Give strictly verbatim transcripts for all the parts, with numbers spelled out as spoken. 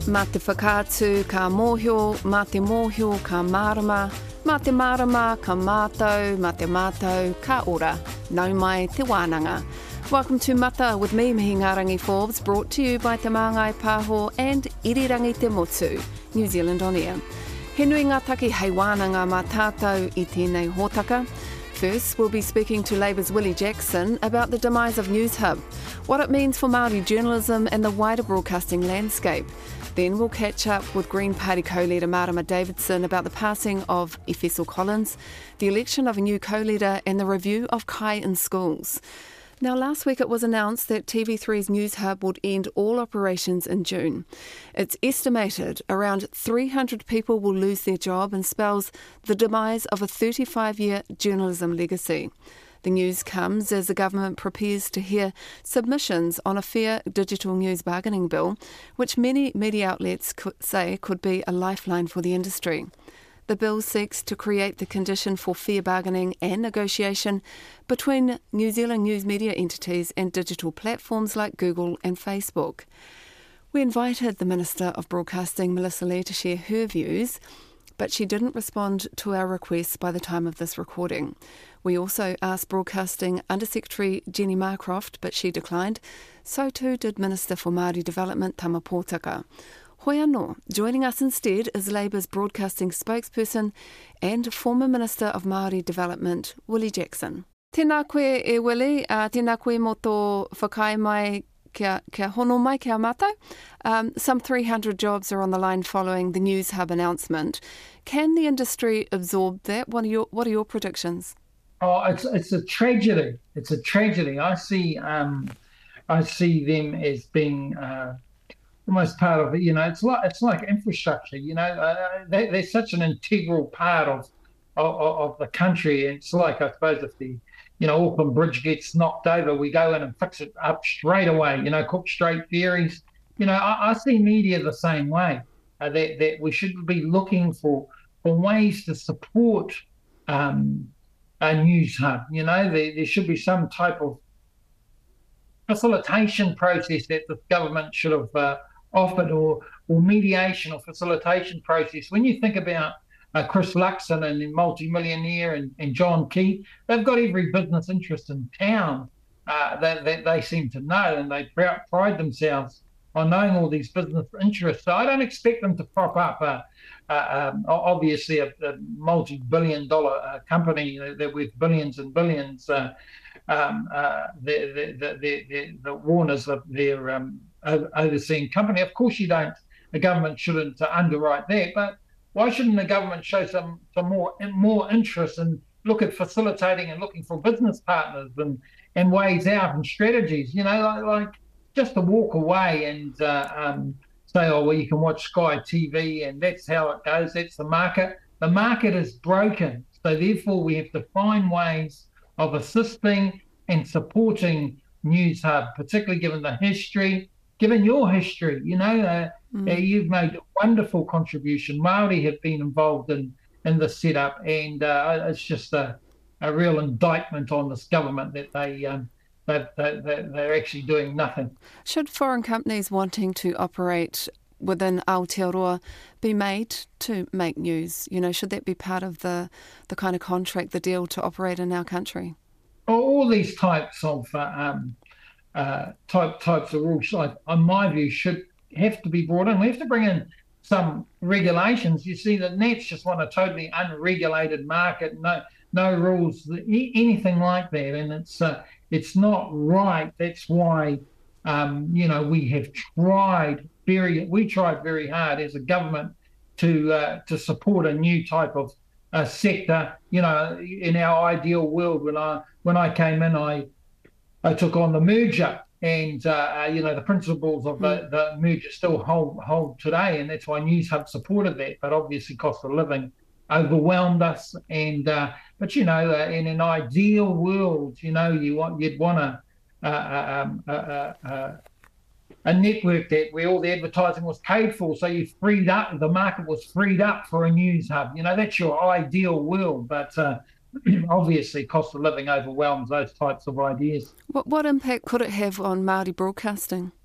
Mā te whakaatu ka mōhio, mā te mōhio ka marama, mā te marama ka mātou, mā te mātou ka ora. Nau mai te wānanga. Welcome to Mata with me, Mihi Ngārangi Forbes, brought to you by Te Māngai Pāho and Irirangi Te Motu, New Zealand On Air. He nui ngā taki hei wānanga mā tātou i tēnei hōtaka. First, we'll be speaking to Labour's Willie Jackson about the demise of Newshub, what it means for Māori journalism and the wider broadcasting landscape. Then we'll catch up with Green Party co-leader Marama Davidson about the passing of Efeso Collins, the election of a new co-leader and the review of Kai in schools. Now, last week it was announced that T V three's Newshub would end all operations in June. It's estimated around three hundred people will lose their job and spells the demise of a thirty-five-year journalism legacy. The news comes as the government prepares to hear submissions on a fair digital news bargaining bill, which many media outlets could say could be a lifeline for the industry. The bill seeks to create the condition for fair bargaining and negotiation between New Zealand news media entities and digital platforms like Google and Facebook. We invited the Minister of Broadcasting, Melissa Lee, to share her views, but she didn't respond to our requests by the time of this recording. We also asked Broadcasting Under-Secretary Jenny Marcroft, but she declined. So too did Minister for Māori Development, Tama Pōtaka. Hoi anō. Joining us instead is Labour's broadcasting spokesperson and former Minister of Māori Development, Willie Jackson. Tēnā koe e Willie, uh, tēnā koe mō tō whakai mai kia, kia hono mai kia mātou. Um, some three hundred jobs are on the line following the Newshub announcement. Can the industry absorb that? What are your, what are your predictions? Oh, it's it's a tragedy. It's a tragedy. I see um, I see them as being uh, almost part of it. You know, it's like it's like infrastructure. You know, uh, they, they're such an integral part of, of of the country. It's like, I suppose, if the you know Auckland Bridge gets knocked over, we go in and fix it up straight away. You know, Cook Strait ferries. You know, I, I see media the same way. Uh, that that we should be looking for for ways to support um, a Newshub. You know, there there should be some type of facilitation process that the government should have uh, offered, or or mediation or facilitation process. When you think about uh, Chris Luxon and the multi-millionaire and, and John Key, they've got every business interest in town uh, that, that they seem to know, and they pr- pride themselves on knowing all these business interests. So I don't expect them to prop up uh, uh, um, obviously a, a multi-billion dollar uh, company that with billions and billions. Uh, um, uh, the, the, the, the, the Warners of their um, overseeing company. Of course, you don't. The government shouldn't uh, underwrite that, but why shouldn't the government show some some more more interest and look at facilitating and looking for business partners and, and ways out and strategies? You know, like, like just to walk away and uh, um, say, oh, well, you can watch Sky T V and that's how it goes. That's the market. The market is broken, so therefore we have to find ways of assisting and supporting Newshub, particularly given the history. Given your history, you know, uh, mm. uh, you've made a wonderful contribution. Māori have been involved in, in the setup, and uh, it's just a, a real indictment on this government that they, um, that they, they, they're actually doing nothing. Should foreign companies wanting to operate within Aotearoa be made to make news? You know, should that be part of the, the kind of contract, the deal to operate in our country? All these types of uh, um, Uh, type types of rules, like, in my view, should have to be brought in. We have to bring in some regulations. You see, the Nets just want a totally unregulated market, no no rules, anything like that, and it's uh, it's not right. That's why um, you know we have tried very we tried very hard as a government to uh, to support a new type of uh, sector. You know, in our ideal world, when I when I came in, I I took on the merger, and uh, you know the principles of the, the merger still hold hold today, and that's why Newshub supported that. But obviously, cost of living overwhelmed us, and uh, but you know, uh, in an ideal world, you know, you want you'd want a a, um, a, a, a network that where all the advertising was paid for, so you freed up the market was freed up for a Newshub. You know, that's your ideal world, but. Uh, Obviously, cost of living overwhelms those types of ideas. What what impact could it have on Māori broadcasting?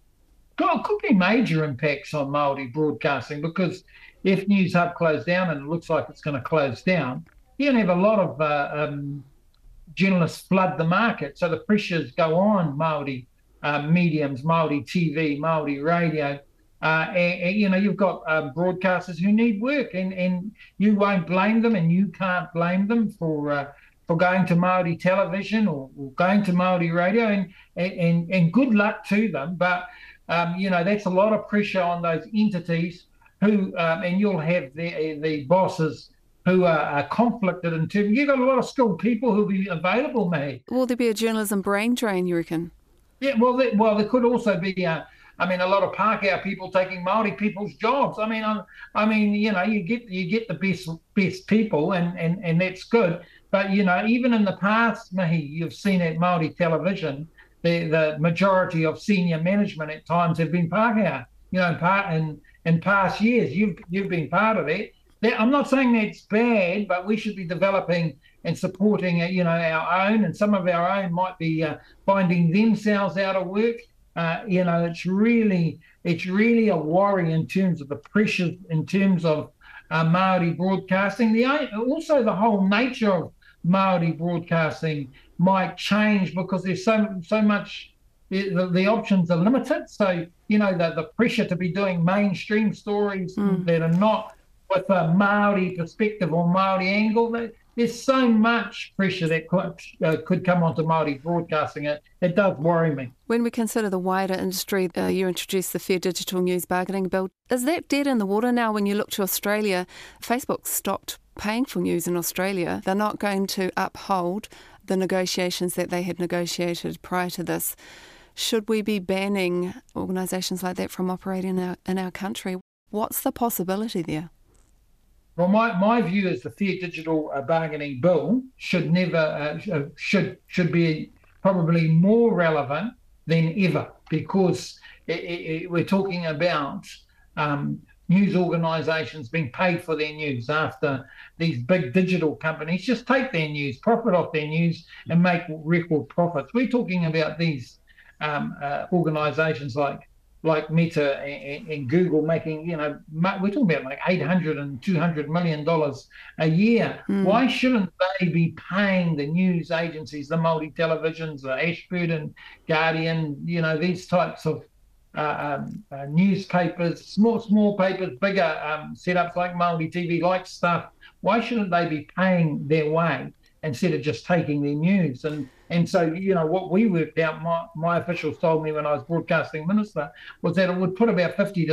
Could, could be major impacts on Māori broadcasting because if News Hub closed down and it looks like it's going to close down, you're going to have a lot of uh, um, journalists flood the market. So the pressures go on Māori uh, mediums, Māori T V, Māori radio. Uh, and, and, you know, you've got um, broadcasters who need work, and, and you won't blame them, and you can't blame them for uh, for going to Māori television or, or going to Māori radio, and, and and good luck to them. But um, you know, that's a lot of pressure on those entities who, um, and you'll have the the bosses who are, are conflicted in terms. You've got a lot of skilled people who'll be available, mate. Will there be a journalism brain drain, you reckon? Yeah, well, there, well, there could also be. Uh, I mean, a lot of Pākehā people taking Māori people's jobs. I mean, I'm, I mean, you know, you get you get the best best people, and, and, and that's good. But you know, even in the past, Mihi, you've seen at Māori television, the the majority of senior management at times have been Pākehā. You know, in part in in past years, you've you've been part of it. That, I'm not saying that's bad, but we should be developing and supporting, uh, you know, our own, and some of our own might be uh, finding themselves out of work. Uh, you know, it's really, it's really a worry in terms of the pressures, in terms of uh, Māori broadcasting. The also the whole nature of Māori broadcasting might change because there's so so much. The, the options are limited. So you know, the the pressure to be doing mainstream stories mm. that are not with a Māori perspective or Māori angle. There's so much pressure that could, uh, could come onto Māori broadcasting. It, it does worry me. When we consider the wider industry, uh, you introduced the Fair Digital News Bargaining Bill. Is that dead in the water now when you look to Australia? Facebook stopped paying for news in Australia. They're not going to uphold the negotiations that they had negotiated prior to this. Should we be banning organisations like that from operating in our, in our country? What's the possibility there? Well, my, my view is the Fair Digital uh, Bargaining Bill should never uh, should should be probably more relevant than ever, because it, it, we're talking about um, news organisations being paid for their news after these big digital companies just take their news, profit off their news, and make record profits. We're talking about these um, uh, organisations like. like Meta and, and Google making, you know, we're talking about like eight hundred and two hundred million dollars a year. Mm. Why shouldn't they be paying the news agencies, the Māori televisions, the Ashburton, Guardian, you know, these types of uh, um, uh, newspapers, small small papers, bigger um, setups like Māori T V, like stuff. Why shouldn't they be paying their way instead of just taking their news? And And so, you know, what we worked out, my, my officials told me when I was broadcasting minister, was that it would put about fifty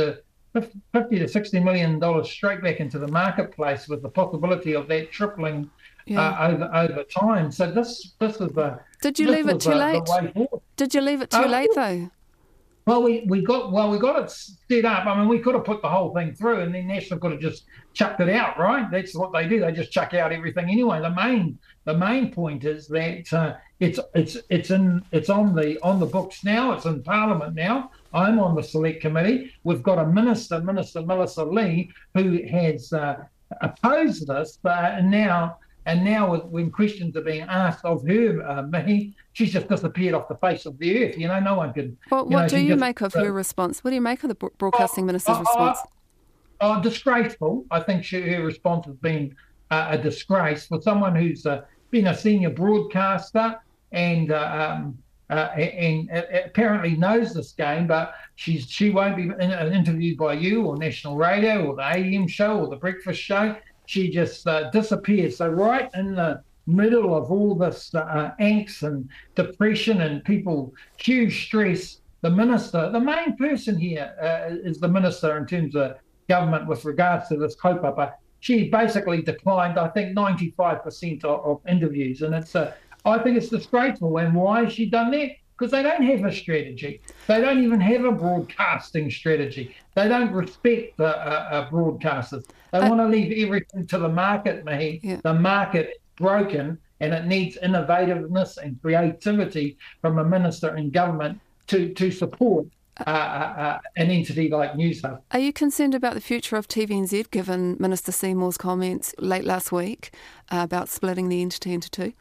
to sixty million dollars straight back into the marketplace, with the possibility of that tripling yeah. uh, over over time. So this this is the Did you leave it too a, late? Did you leave it too uh, late though? Well, we, we got well, we got it set up. I mean, we could have put the whole thing through, and then National could have just chucked it out, right? That's what they do. They just chuck out everything anyway. The main the main point is that uh, it's it's it's in it's on the on the books now. It's in Parliament now. I'm on the select committee. We've got a minister, Minister Melissa Lee, who has uh, opposed this, but now. And now, when questions are being asked of her, uh, Mihi, she's just disappeared off the face of the earth. You know, no one can. Well, what know, do you just, make of uh, her response? What do you make of the Broadcasting oh, Minister's oh, response? Oh, oh, disgraceful. I think she, her response has been uh, a disgrace for someone who's uh, been a senior broadcaster and uh, um, uh, and, and apparently knows this game, but she's she won't be in, uh, interviewed by you or National Radio or the A M show or the Breakfast Show. She just uh, disappears. So right in the middle of all this uh, angst and depression and people, huge stress, the minister, the main person here uh, is the minister in terms of government with regards to this kaupapa. She basically declined, I think, ninety-five percent of, of interviews. And it's, uh, I think it's disgraceful. And why has she done that? Because they don't have a strategy. They don't even have a broadcasting strategy. They don't respect the uh, uh, broadcasters. They uh, want to leave everything to the market, Mihi. Yeah. The market is broken, and it needs innovativeness and creativity from a minister in government to, to support uh, uh, an entity like News Hub. Are you concerned about the future of T V N Z, given Minister Seymour's comments late last week uh, about splitting the entity into two?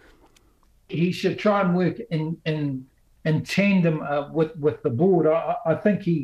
He should try and work in... in in tandem uh, with with the board. I, I think he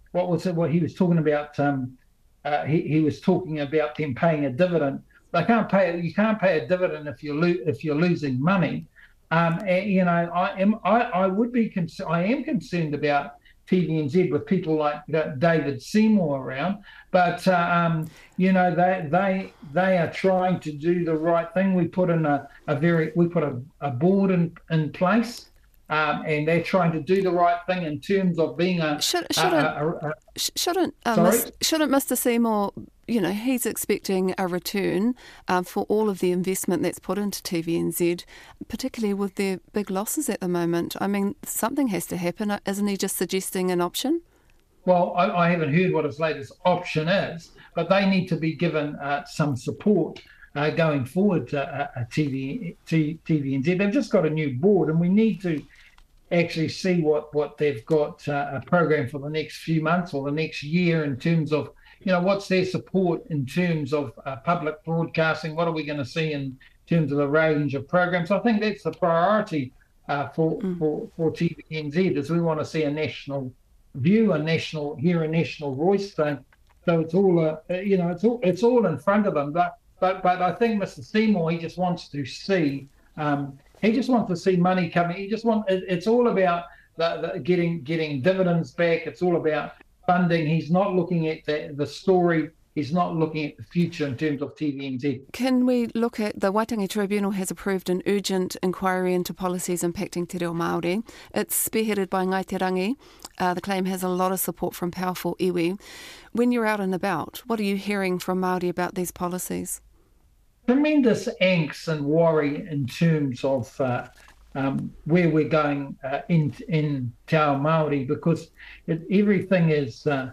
what was it? What he was talking about? Um, uh, he he was talking about them paying a dividend. They can't pay. You can't pay a dividend if you're lo- if you're losing money. Um, and, you know, I am. I, I would be. Con- I am concerned about T V N Z with people like uh, David Seymour around. But uh, um, you know, they they they are trying to do the right thing. We put in a, a very we put a, a board in in place. Um, and they're trying to do the right thing in terms of being a. Should, shouldn't a, a, a, shouldn't uh, sorry? Mister shouldn't Mister Seymour? You know, he's expecting a return um, for all of the investment that's put into T V N Z, particularly with their big losses at the moment. I mean, something has to happen. Isn't he just suggesting an option? Well, I, I haven't heard what his latest option is, but they need to be given uh, some support. Uh, going forward, uh, uh, T V, T, T V N Z, they've just got a new board, and we need to actually see what, what they've got uh, a program for the next few months or the next year in terms of, you know, what's their support in terms of uh, public broadcasting? What are we going to see in terms of a range of programs? I think that's the priority uh, for, mm. for for T V N Z, is we want to see a national view, a national, hear a national voice. So, so it's all, uh, you know, it's all it's all in front of them. But but but I think Mister Seymour, he just wants to see. Um, He just wants to see money coming. He just wants. It, it's all about the, the getting getting dividends back. It's all about funding. He's not looking at the, the story. He's not looking at the future in terms of T V N Z. Can we look at the Waitangi Tribunal has approved an urgent inquiry into policies impacting te reo Māori. It's spearheaded by Ngai Te Rangi. Uh, the claim has a lot of support from powerful iwi. When you're out and about, what are you hearing from Māori about these policies? Tremendous angst and worry in terms of uh, um, where we're going uh, in in Te Ao Māori, because it, everything is uh,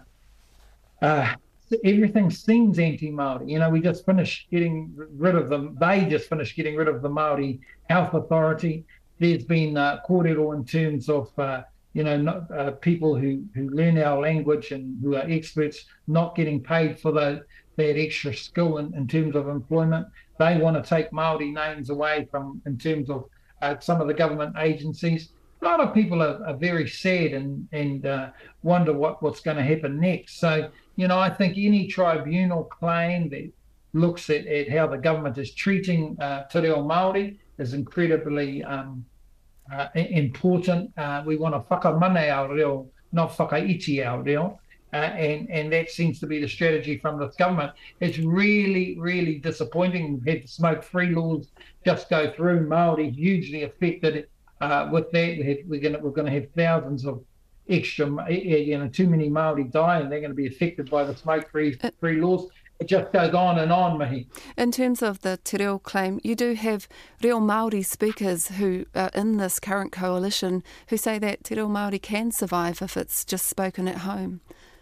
uh, everything seems anti-Māori. You know, we just finished getting rid of them. They just finished getting rid of the Māori Health Authority. There's been uh, kōrero in terms of uh, you know not, uh, people who who learn our language and who are experts not getting paid for the, that extra skill in, in terms of employment. They want to take Māori names away from in terms of uh, some of the government agencies. A lot of people are, are very sad and and uh, wonder what, what's going to happen next. So, you know, I think any tribunal claim that looks at, at how the government is treating uh, te reo Māori is incredibly um, uh, important. Uh, we want to whakamane our reo, not whakaiti our reo. Uh, and, and that seems to be the strategy from this government. It's really, really disappointing. We've had the smoke-free laws just go through. Māori hugely affected uh, with that. We had, we're going we're going to have thousands of extra, you know, too many Māori die, and they're going to be affected by the smoke-free free laws. It just goes on and on, Mihi. In terms of the te reo claim, you do have reo Māori speakers who are in this current coalition who say that te reo Māori can survive if it's just spoken at home.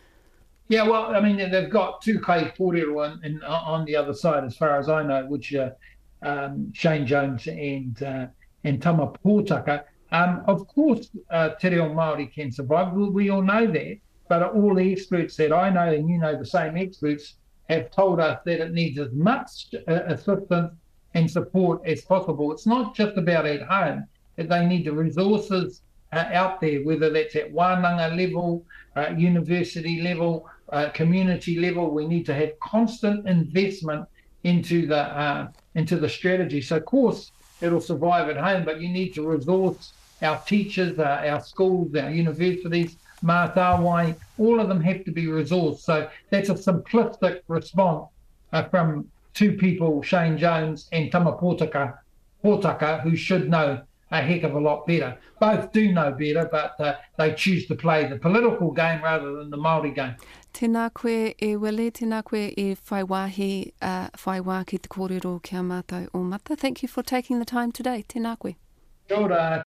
Yeah, well, I mean, they've got two kai kōrero in, in, on the other side, as far as I know, which are um, Shane Jones and uh, and Tama Pōtaka. Um, of course, uh, te reo Māori can survive. We, we all know that, but all the experts that I know, and you know the same experts, have told us that it needs as much uh, assistance and support as possible. It's not just about at home, that they need the resources uh, out there, whether that's at wānanga level, uh, university level, uh, community level. We need to have constant investment into the uh, into the strategy. So, of course, it'll survive at home, but you need to resource our teachers, uh, our schools, our universities, mātāwai, all of them have to be resourced. So that's a simplistic response uh, from two people, Shane Jones and Tama Pōtaka, Pōtaka, who should know a heck of a lot better. Both do know better, but uh, they choose to play the political game rather than the Māori game. Tēnā koe e wele, tēnā koe e whaiwahi, uh, whaiwā ki te kōrero kia mātou o mata. Thank you for taking the time today. Tēnā koe. Kia ora.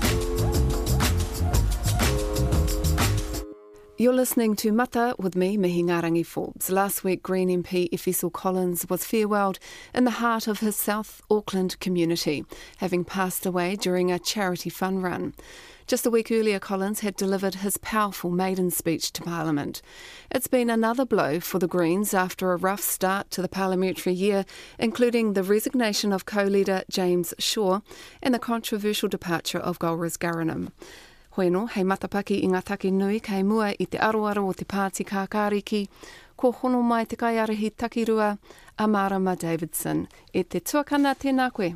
You're listening to Mata with me, Mihi Ngarangi Forbes. Last week, Green M P Efeso Collins was farewelled in the heart of his South Auckland community, having passed away during a charity fun run. Just a week earlier, Collins had delivered his powerful maiden speech to Parliament. It's been another blow for the Greens after a rough start to the parliamentary year, including the resignation of co-leader James Shaw and the controversial departure of Golriz Garanam. Hoeno, hei matapaki I ngā take nui kei mua I te aroaro o te Pāti Kākāriki, ko hono mai te kaiarehi takirua a Marama Davidson. E te tuakana tēnā koe.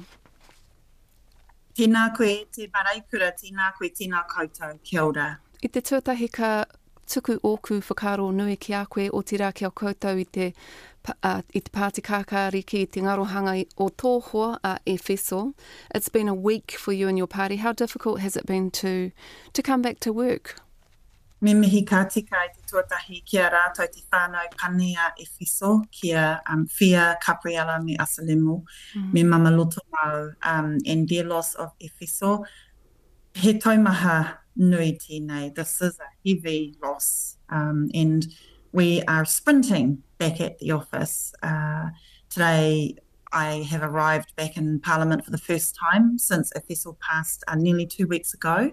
Tēnā koe, te maraikura, tēnā koe, tēnā koutou, kia ora. I te tuatahi ka tuku oku whakaro nui ki a koe o te rā ki a koutou I te, uh, I te Pāti Kākāriki, I te ngarohanga o Tōhoa a Efeso. It's been a week for you and your party. How difficult has it been to, to come back to work? Me mihi ka tika I te tuatahi kia rātou te whānau pane a Efeso, kia um, Fia, Capriela me Asalemo, mm. me Mama Loto Mau, um, and their loss of Efeso. He taumaha nui tēnei. This is a heavy loss, um, and we are sprinting back at the office. Uh, today I have arrived back in Parliament for the first time since Efeso passed uh, nearly two weeks ago,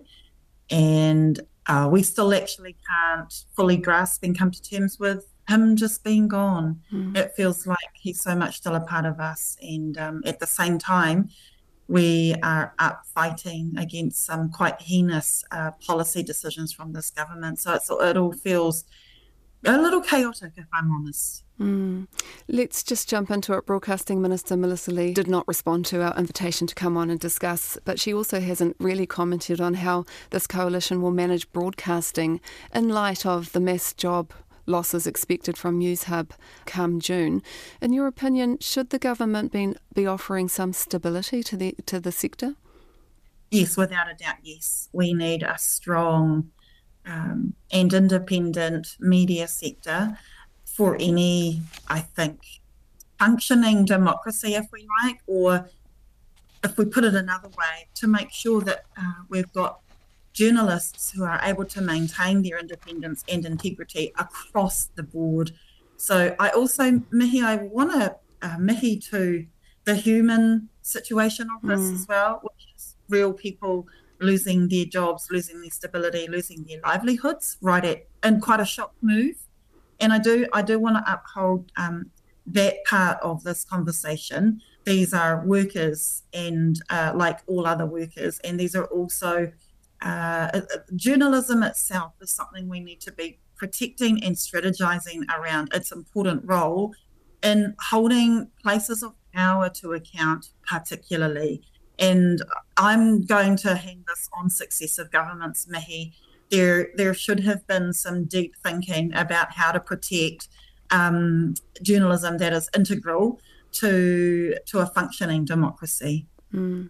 and uh, we still actually can't fully grasp and come to terms with him just being gone. Mm. It feels like he's so much still a part of us, and um, at the same time we are up fighting against some quite heinous uh, policy decisions from this government. So it's, it all feels a little chaotic, if I'm honest. Mm. Let's just jump into it. Broadcasting Minister Melissa Lee did not respond to our invitation to come on and discuss, but she also hasn't really commented on how this coalition will manage broadcasting in light of the mass job losses expected from NewsHub come June. In your opinion, should the government be, be offering some stability to the to the sector? Yes, without a doubt, yes. We need a strong um, and independent media sector for any, I think, functioning democracy, if we like, or if we put it another way, to make sure that uh, we've got journalists who are able to maintain their independence and integrity across the board. So I also, mihi, I want to uh, mihi to the human situation of this mm. as well, which is real people losing their jobs, losing their stability, losing their livelihoods right at, in quite a shock move. And I do, I do want to uphold um, that part of this conversation. These are workers and uh, like all other workers, and these are also Uh, journalism itself is something we need to be protecting and strategizing around its important role in holding places of power to account particularly. And I'm going to hang this on successive governments, mihi. There, there should have been some deep thinking about how to protect um, journalism that is integral to, to a functioning democracy. Mm.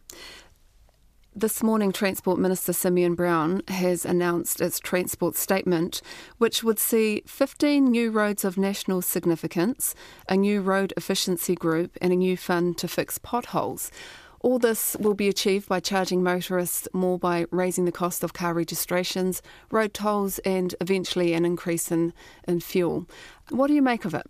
This morning, Transport Minister Simeon Brown has announced its transport statement, which would see fifteen new roads of national significance, a new road efficiency group and a new fund to fix potholes. All this will be achieved by charging motorists more by raising the cost of car registrations, road tolls and eventually an increase in, in fuel. What do you make of it?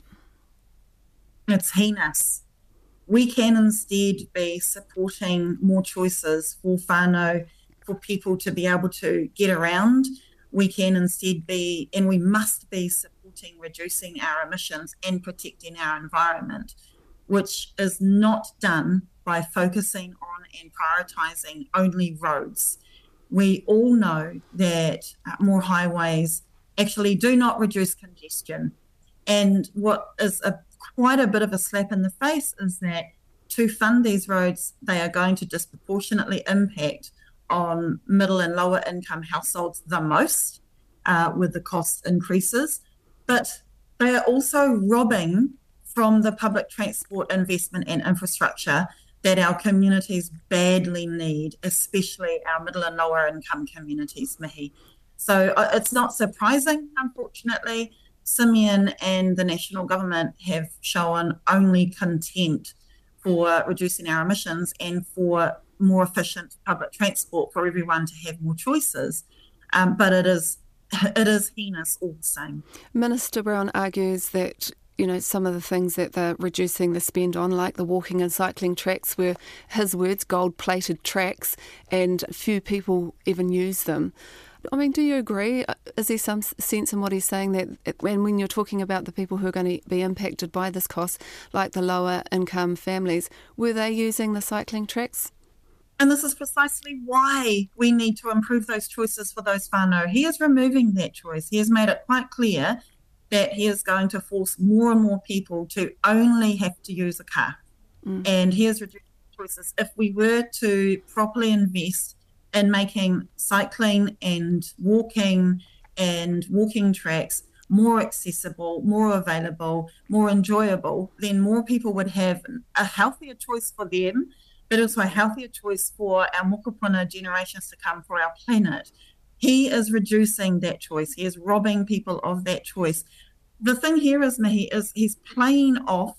It's heinous. We can instead be supporting more choices for whānau, for people to be able to get around. We can instead be, and we must be, supporting reducing our emissions and protecting our environment, which is not done by focusing on and prioritising only roads. We all know that more highways actually do not reduce congestion. And what is a quite a bit of a slap in the face is that to fund these roads, they are going to disproportionately impact on middle and lower income households the most uh, with the cost increases. But they are also robbing from the public transport investment and infrastructure that our communities badly need, especially our middle and lower income communities, mihi. So uh, it's not surprising, unfortunately. Simeon and the national government have shown only contempt for reducing our emissions and for more efficient public transport for everyone to have more choices. Um, but it is it is heinous all the same. Minister Brown argues that, you know, some of the things that they're reducing the spend on, like the walking and cycling tracks, were, his words, gold-plated tracks, and few people even use them. I mean, do you agree? Is there some sense in what he's saying that when, when you're talking about the people who are going to be impacted by this cost, like the lower income families, were they using the cycling tracks? And this is precisely why we need to improve those choices for those whānau. He is removing that choice. He has made it quite clear that he is going to force more and more people to only have to use a car. Mm. And he has reduced choices. If we were to properly invest in making cycling and walking and walking tracks more accessible, more available, more enjoyable, then more people would have a healthier choice for them, but also a healthier choice for our mokopuna generations to come, for our planet. He is reducing that choice. He is robbing people of that choice. The thing here is, Mihi, is he's playing off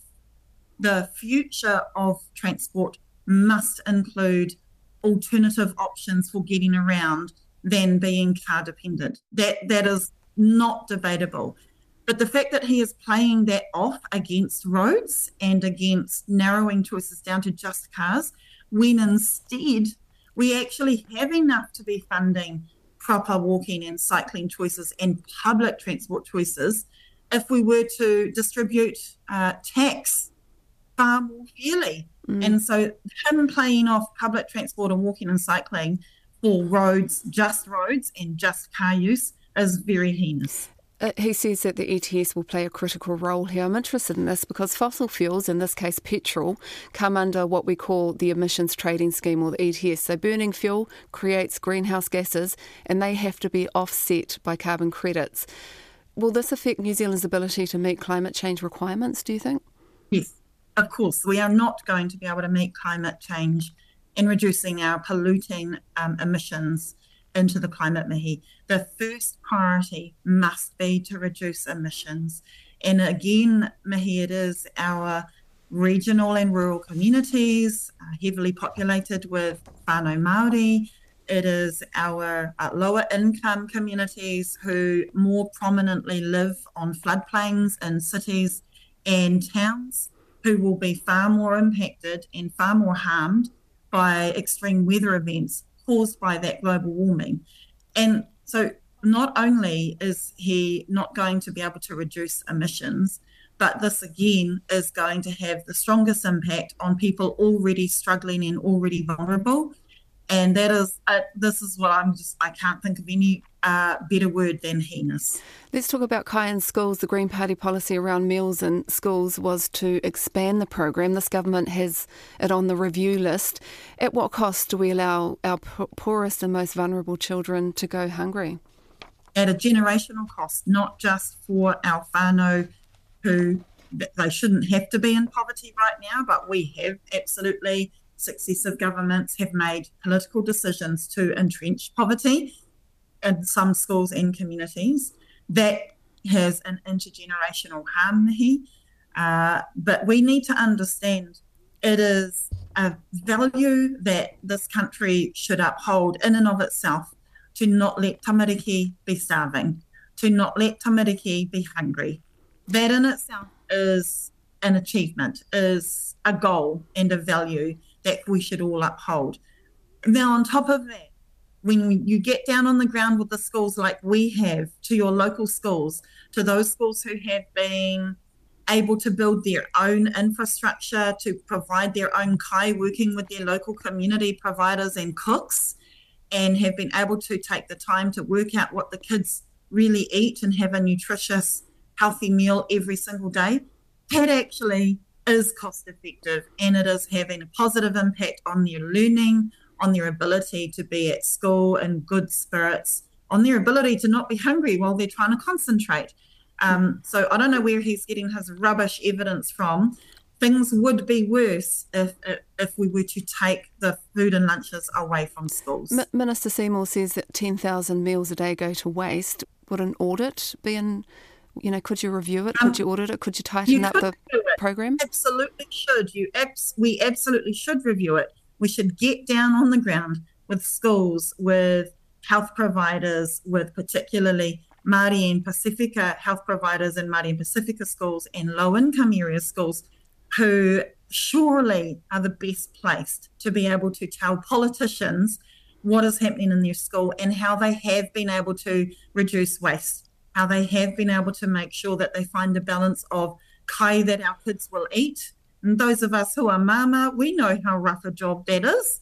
the future of transport must include alternative options for getting around than being car dependent. That that is not debatable. But the fact that he is playing that off against roads and against narrowing choices down to just cars, when instead we actually have enough to be funding proper walking and cycling choices and public transport choices, if we were to distribute uh, tax far more fairly. Mm. And so him playing off public transport and walking and cycling for roads, just roads and just car use, is very heinous. Uh, he says that the E T S will play a critical role here. I'm interested in this because fossil fuels, in this case petrol, come under what we call the emissions trading scheme, or the E T S. So burning fuel creates greenhouse gases and they have to be offset by carbon credits. Will this affect New Zealand's ability to meet climate change requirements, do you think? Yes, of course. We are not going to be able to meet climate change in reducing our polluting um, emissions into the climate, Mihi. The first priority must be to reduce emissions. And again, Mihi, it is our regional and rural communities, uh, heavily populated with whānau Māori. It is our uh, lower income communities who more prominently live on floodplains in cities and towns, who will be far more impacted and far more harmed by extreme weather events caused by that global warming. And so not only is he not going to be able to reduce emissions, but this again is going to have the strongest impact on people already struggling and already vulnerable. And that is, uh, this is what I'm just, I can't think of any uh, better word than heinous. Let's talk about Kai in schools. The Green Party policy around meals in schools was to expand the program. This government has it on the review list. At what cost do we allow our poorest and most vulnerable children to go hungry? At a generational cost, not just for our whānau who, they shouldn't have to be in poverty right now, but we have absolutely, successive governments have made political decisions to entrench poverty in some schools and communities. That has an intergenerational harm, Mihi. Uh, but we need to understand it is a value that this country should uphold in and of itself, to not let tamariki be starving, to not let tamariki be hungry. That in itself is an achievement, is a goal and a value that we should all uphold. Now, on top of that, when you get down on the ground with the schools like we have, to your local schools, to those schools who have been able to build their own infrastructure, to provide their own kai, working with their local community providers and cooks, and have been able to take the time to work out what the kids really eat and have a nutritious, healthy meal every single day, that actually is cost effective, and it is having a positive impact on their learning, on their ability to be at school in good spirits, on their ability to not be hungry while they're trying to concentrate. Um, so I don't know where he's getting his rubbish evidence from. Things would be worse if if we were to take the food and lunches away from schools. M- Minister Seymour says that ten thousand meals a day go to waste. Would an audit be in? You know, could you review it? Could um, you audit it? Could you tighten you up the program? Absolutely should. You abs- we absolutely should review it. We should get down on the ground with schools, with health providers, with particularly Māori and Pacifica health providers in Māori and Pacifica schools and low-income area schools, who surely are the best placed to be able to tell politicians what is happening in their school and how they have been able to reduce waste, how they have been able to make sure that they find a balance of kai that our kids will eat. And those of us who are mama, we know how rough a job that is.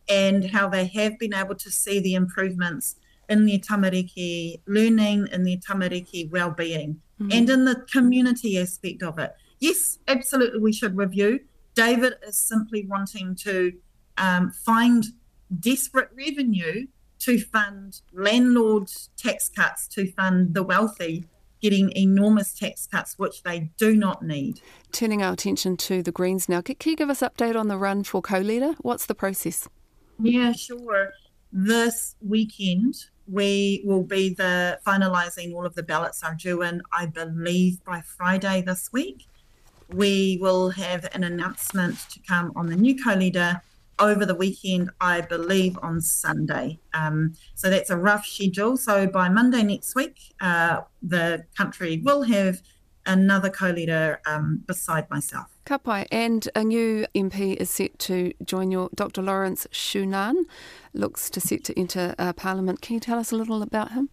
and how they have been able to see the improvements in their tamariki learning, in their tamariki well-being, mm. and in the community aspect of it. Yes, absolutely, we should review. David is simply wanting to um, find desperate revenue to fund landlord tax cuts, to fund the wealthy getting enormous tax cuts, which they do not need. Turning our attention to the Greens now, can you give us an update on the run for co-leader? What's the process? Yeah, sure. This weekend, we will be the finalising all of the ballots are due in, I believe, by Friday this week. We will have an announcement to come on the new co-leader over the weekend, I believe, on Sunday. Um, so that's a rough schedule. So by Monday next week, uh, the country will have another co-leader um, beside myself. Ka pai. And a new M P is set to join your Doctor Lawrence Shunan, looks to set to enter uh, Parliament. Can you tell us a little about him?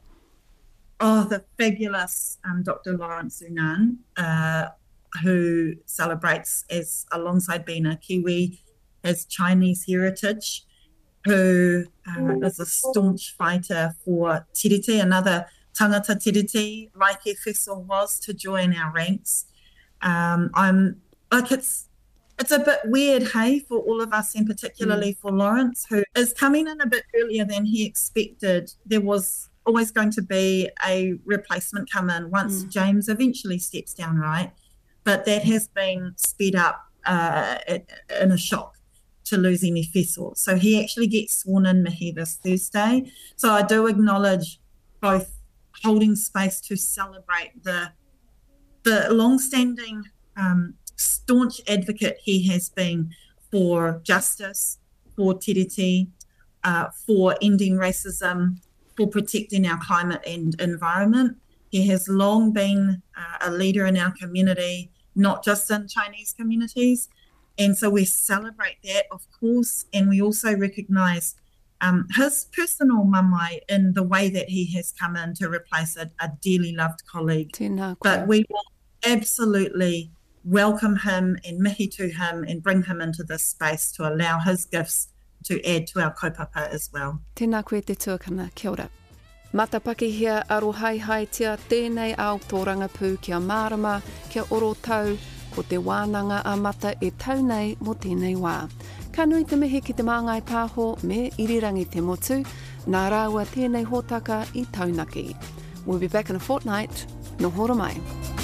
Oh, the fabulous um, Doctor Lawrence Shunan, uh, who celebrates, as alongside being a Kiwi, has Chinese heritage, who uh, is a staunch fighter for tiriti, another tangata tiriti, like Efeso was to join our ranks. Um, I'm like it's it's a bit weird, hey, for all of us, and particularly mm. for Lawrence, who is coming in a bit earlier than he expected. There was always going to be a replacement come in once mm. James eventually steps down, right? But that has been sped up uh, in a shock to losing Efeso. So he actually gets sworn in, Mihi, this Thursday. So I do acknowledge both holding space to celebrate the the long-standing um, staunch advocate he has been for justice, for tiriti, uh, for ending racism, for protecting our climate and environment. He has long been uh, a leader in our community, not just in Chinese communities. And so we celebrate that, of course, and we also recognise um, his personal mamae in the way that he has come in to replace a, a dearly loved colleague. Tēnā koe. But we will absolutely welcome him and mihi to him and bring him into this space to allow his gifts to add to our kaupapa as well. Tēnā koe te tuakana, kia ora. Matapakehia arohaihaitia tēnei au tō rangapū kia mārama, kia oro tau, ko te wānanga a mata e tau nei mo tēnei wā. Ka nui te mihi ki te māngai pāho me irirangi te motu, nā rāua tēnei hōtaka I taunaki. We'll be back in a fortnight. Nō hora mai.